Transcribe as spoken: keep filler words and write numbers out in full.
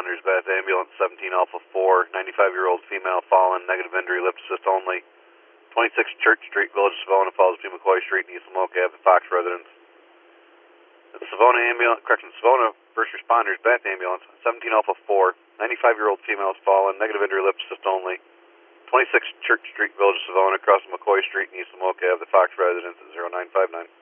responders, Bath Ambulance seventeen Alpha four, ninety-five-year-old female fallen, negative injury, lip assist only. twenty-six Church Street, Village of Savona, falls between McCoy Street and East Lamoke Ave, the Fox residence. The Savona ambulance, correction, Savona first responders, Bath Ambulance seventeen Alpha four, ninety-five-year-old female fallen, negative injury, lip assist only. twenty-six Church Street, Village of Savona, across McCoy Street and East Lamoke Ave, the Fox residence at zero nine five nine.